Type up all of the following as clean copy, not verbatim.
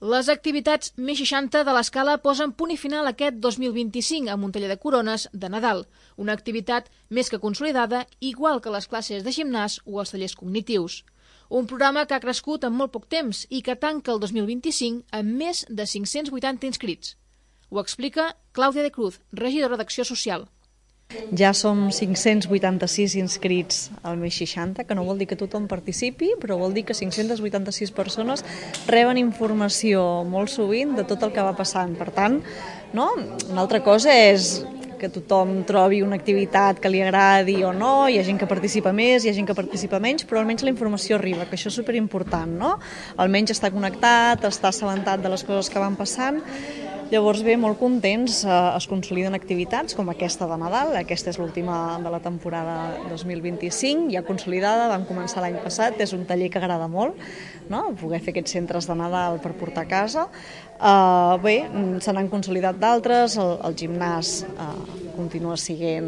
Les activitats més 60 de l'Escala posen punt i final aquest 2025 amb un taller de corones de Nadal, una activitat més que consolidada, igual que les classes de gimnàs o els tallers cognitius. Un programa que ha crescut en molt poc temps i que tanca el 2025 amb més de 580 inscrits. Ho explica Clàudia de Cruz, regidora d'Acció Social. Ja som 586 inscrits al més 60, que no vol dir que tothom participi, però vol dir que 586 persones reben informació molt sovint de tot el que va passant. Per tant, una altra cosa és que tothom trobi una activitat que li agradi o no, hi ha gent que participa més, hi ha gent que participa menys, però almenys la informació arriba, que això és superimportant, no? Almenys està connectat, està assabentat de les coses que van passant. Llavors, bé, molt contents, es consoliden activitats com aquesta de Nadal, aquesta és l'última de la temporada 2025, ja consolidada, vam començar l'any passat, és un taller que agrada molt, no? Poder fer aquests centres de Nadal per portar a casa. Bé, se n'han consolidat d'altres, el gimnàs continua sent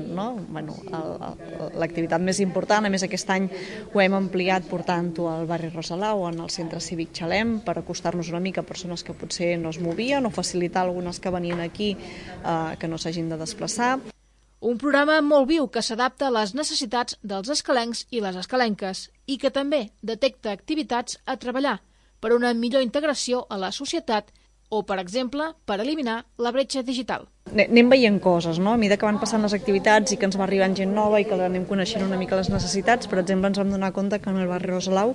l'activitat més important. A més, aquest any ho hem ampliat portant-ho al barri Rosalau, en el centre cívic Xalem, per acostar-nos una mica a persones que potser no es movien o facilitar algunes que venien aquí que no s'hagin de desplaçar. Un programa molt viu que s'adapta a les necessitats dels escalencs i les escalenques i que també detecta activitats a treballar per una millor integració a la societat o, per exemple, per eliminar la bretxa digital. Anem veient coses, no? A mesura que van passant les activitats i que ens va arribant gent nova i que anem coneixent una mica les necessitats. Per exemple, ens vam donar compte que en el barri Rosalau,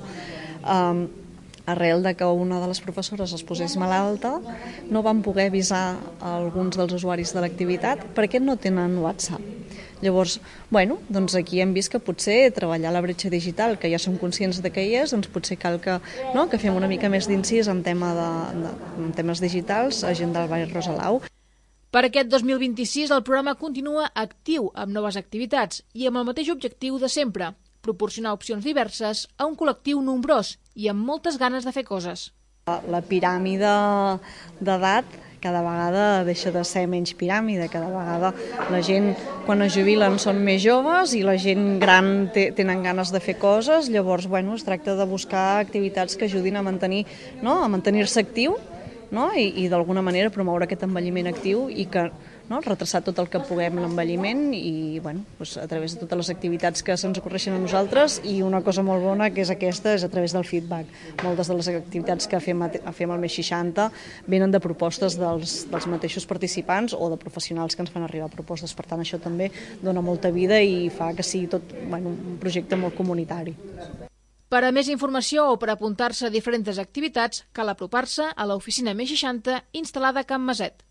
arrel de que una de les professores es posés malalta, no van poder avisar alguns dels usuaris de l'activitat perquè no tenen WhatsApp. Llavors, doncs aquí hem vist que potser treballar la bretxa digital, que ja som conscients de què hi és, doncs potser cal que fem una mica més d'incís en temes digitals a gent del barri Rosalau. Per aquest 2026 el programa continua actiu amb noves activitats i amb el mateix objectiu de sempre, proporcionar opcions diverses a un col·lectiu nombrós i amb moltes ganes de fer coses. La piràmide d'edat cada vegada deixa de ser menys piràmide, cada vegada la gent quan es jubilen són més joves i la gent gran tenen ganes de fer coses, llavors es tracta de buscar activitats que ajudin a mantenir-se actiu, i d'alguna manera promoure aquest envelliment actiu i que retrasar tot el que puguem l'envelliment i a través de totes les activitats que se'ns ocorreixen a nosaltres, i una cosa molt bona que és aquesta és a través del feedback. Moltes de les activitats que fem al més 60 venen de propostes dels mateixos participants o de professionals que ens fan arribar propostes. Per tant, això també dona molta vida i fa que sigui tot un projecte molt comunitari. Per a més informació o per apuntar-se a diferents activitats cal apropar-se a l'oficina més 60 instal·lada a Can Maset.